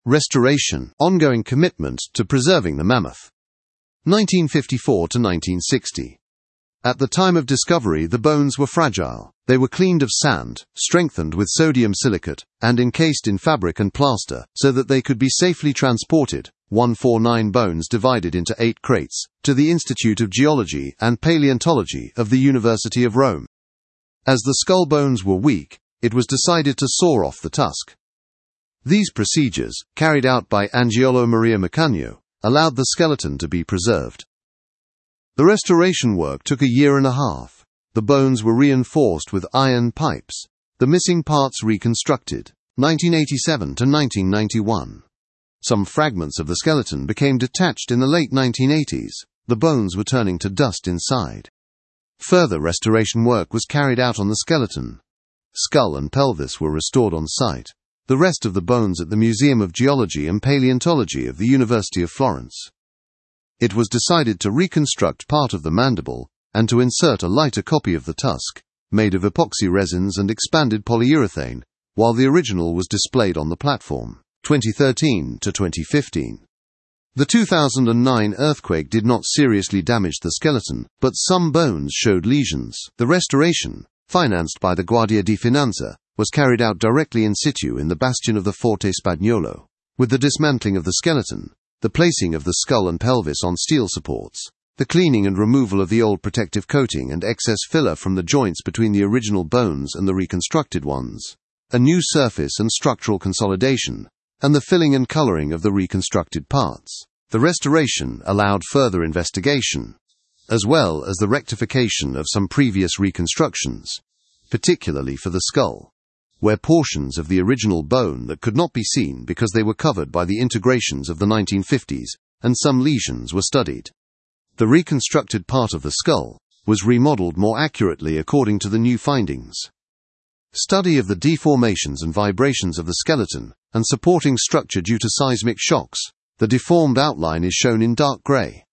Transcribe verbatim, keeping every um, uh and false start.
Restoration, ongoing commitment to preserving the mammoth. nineteen fifty-four to nineteen sixty. At the time of discovery, the bones were fragile. They were cleaned of sand, strengthened with sodium silicate, and encased in fabric and plaster, so that they could be safely transported, one hundred forty-nine bones divided into eight crates, to the Institute of Geology and Paleontology of the University of Rome. As the skull bones were weak, it was decided to saw off the tusk. These procedures, carried out by Angiolo Maria Mecagno, allowed the skeleton to be preserved. The restoration work took a year and a half. The bones were reinforced with iron pipes, the missing parts reconstructed, nineteen eighty-seven to nineteen ninety-one. Some fragments of the skeleton became detached in the late nineteen eighties. The bones were turning to dust inside. Further restoration work was carried out on the skeleton. Skull and pelvis were restored on site. The rest of the bones at the Museum of Geology and Paleontology of the University of Florence. It was decided to reconstruct part of the mandible and to insert a lighter copy of the tusk, made of epoxy resins and expanded polyurethane, while the original was displayed on the platform. twenty thirteen to twenty fifteen. The two thousand nine earthquake did not seriously damage the skeleton, but some bones showed lesions. The restoration, financed by the Guardia di Finanza, was carried out directly in situ in the bastion of the Forte Spagnolo. With the dismantling of the skeleton, the placing of the skull and pelvis on steel supports, the cleaning and removal of the old protective coating and excess filler from the joints between the original bones and the reconstructed ones, a new surface and structural consolidation, and the filling and coloring of the reconstructed parts. The restoration allowed further investigation, as well as the rectification of some previous reconstructions, particularly for the skull, where portions of the original bone that could not be seen because they were covered by the integrations of the nineteen fifties, and some lesions were studied. The reconstructed part of the skull was remodeled more accurately according to the new findings. Study of the deformations and vibrations of the skeleton and supporting structure due to seismic shocks. The deformed outline is shown in dark grey.